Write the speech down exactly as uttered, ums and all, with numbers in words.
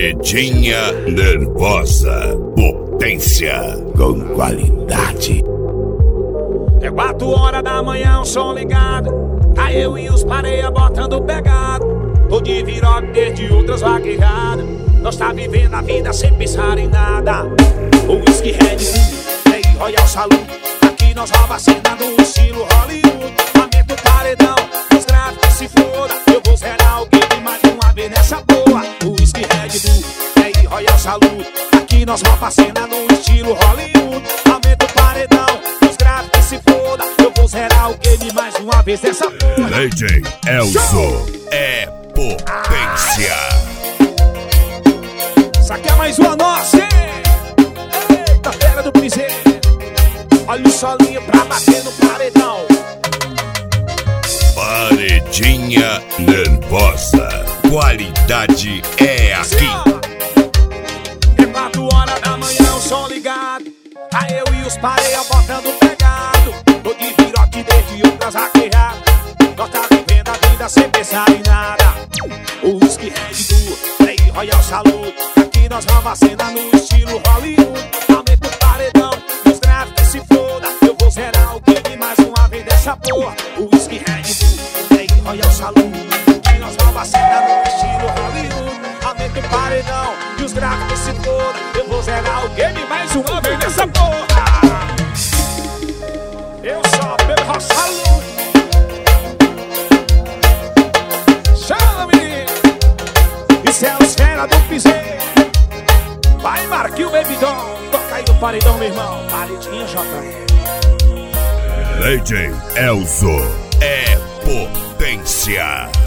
Paredinha nervosa. Potência com qualidade. É quatro horas da manhã, o som ligado. Tá eu e os pareia botando pegado. Tô de viroque desde outras vaquejadas. Nós tá vivendo a vida sem pensar em nada. O whisky Red Bull, é Royal Salute. Aqui nós rouba a cena no estilo Hollywood. Aumenta o paredão, os gráficos se foda. Eu vou zerar o game mais uma vez nessa boa. O whisky Red Bull, é Royal Salute. Aqui nós rouba a cena no estilo Hollywood. Aumenta o paredão, os gráficos se foda. Eu vou zerar o game mais uma vez nessa porra. D J Elzo é potência. Isso aqui é mais uma nossa, hein? Eita, fera do piseiro. Olha o solinho pra bater no paredão. Paredinha nervosa. Qualidade é aqui. É quatro horas da manhã, o som ligado. Tá eu e os pareia botando pegado. Tô de viroque desde outras arquejadas. Nós tá vivendo a vida sem pensar em nada. O whisky Red Bull, Play Royal Salute. Aqui nós vamos a cena no estilo Hollywood. Aumenta o paredão, os gráficos se foda. Eu vou zerar o game mais uma vez dessa porra. O whisky Red Bull, Play Royal Salute. Aqui nós vamos a cena no estilo Hollywood. Aumenta o paredão e os gráficos se foda. Eu vou zerar o game mais uma vez dessa porra. Eu só pelo Royal Salute. Chama, menino. Isso é os fera do piseiro. Vai, Marquinhos, Baby Doll. Toca aí no paredão, meu irmão. Paredinha, J R. D J Elzo é potência.